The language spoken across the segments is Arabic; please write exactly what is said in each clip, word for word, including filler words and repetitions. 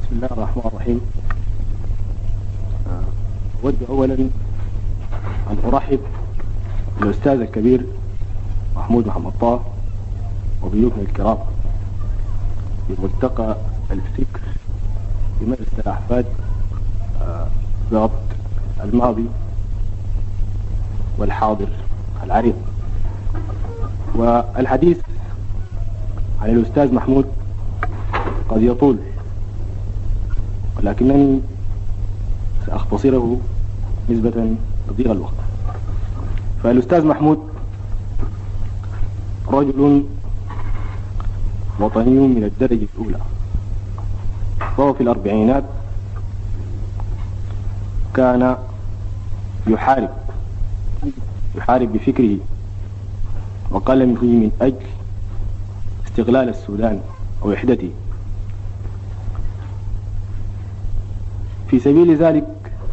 بسم الله الرحمن الرحيم. أود أولا أن أرحب بالأستاذ الكبير محمود محمد طه وضيوفنا الكرام في ملتقى الفكر في مدرسة الأحفاد ضبط الماضي والحاضر العريض. والحديث عن الأستاذ محمود قد يطول، ولكنني سأختصره نسبة لضيق الوقت. فالأستاذ محمود رجل وطني من الدرجة الأولى، وهو في الأربعينات كان يحارب يحارب بفكره وقلمه من أجل استغلال السودان ووحدته. في سبيل ذلك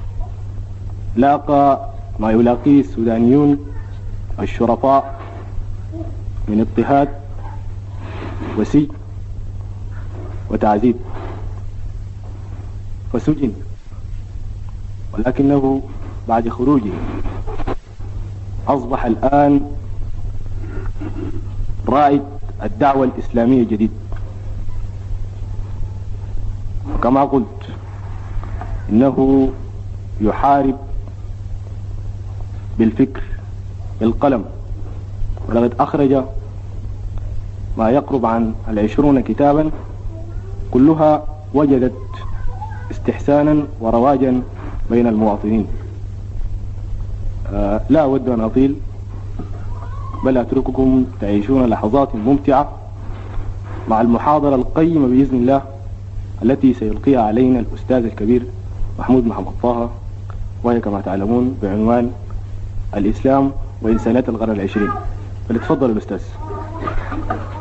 لاقى ما يلاقيه السودانيون الشرفاء من اضطهاد وسجن وتعذيب، فسجن، ولكنه بعد خروجه أصبح الآن رائد الدعوة الإسلامية الجديد. وكما قلت إنه يحارب بالفكر بالقلم، ولقد أخرج ما يقرب عن العشرون كتابا، كلها وجدت استحسانا ورواجا بين المواطنين. آه لا أود أن أطيل، بل أترككم تعيشون لحظات ممتعة مع المحاضرة القيمة بإذن الله التي سيلقيها علينا الأستاذ الكبير محمود محمد طه، وهي كما تعلمون بعنوان الإسلام وإنسانية القرن العشرين. فليتفضل الأستاذ.